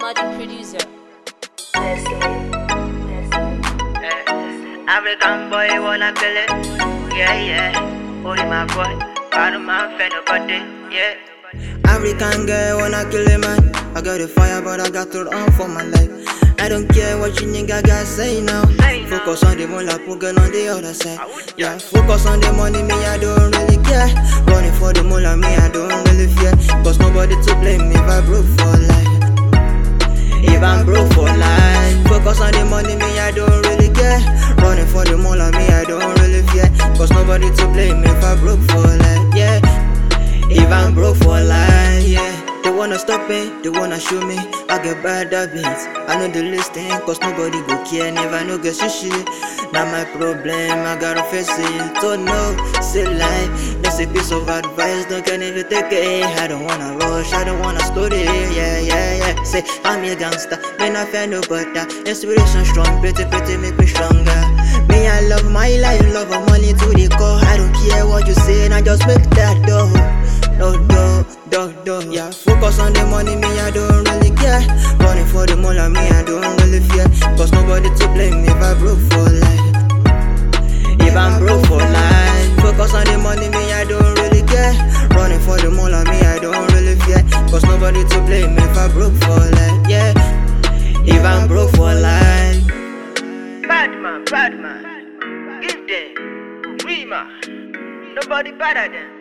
Magic producer. African boy wanna kill it, yeah. Only my boy, bad man, fan nobody, yeah. African girl wanna kill it, man. I got the fire, but I got to run for my life. I don't care what you nigga got say now. Focus on the money, put gun on the other side. Yeah, focus on the money, me I don't really care. Running for the money, me I don't really fear. Cause nobody to blame me if I broke for life. If I'm broke for life, focus on the money, me I don't really care. Running for the money, me I don't really fear. Cause nobody to blame me if I broke for life, yeah. If I'm broke for life, yeah. They wanna stop me, they wanna show me I get bad habits. I know the listing, cause nobody go care. Never no get shit. Now my problem, I gotta face it. Don't know, say lie. That's a piece of advice, don't can even take it. I don't wanna rush, I don't wanna study. Yeah. Say I'm a gangster, man I fear nobody. Inspiration strong, pretty make me stronger. Me I love my life, love of money to the core. I don't care what you say, I just make that door. No, yeah. Focus on the money, me I don't really care. Running for the money, me I don't really fear. Cause nobody to blame me if I broke for life. If I'm broke for life, focus on the money, me I don't really care. Running for the money, me I don't really fear. Cause nobody to blame me if I broke for life, yeah. If I'm broke for life. Bad man, give them Rima. Nobody better than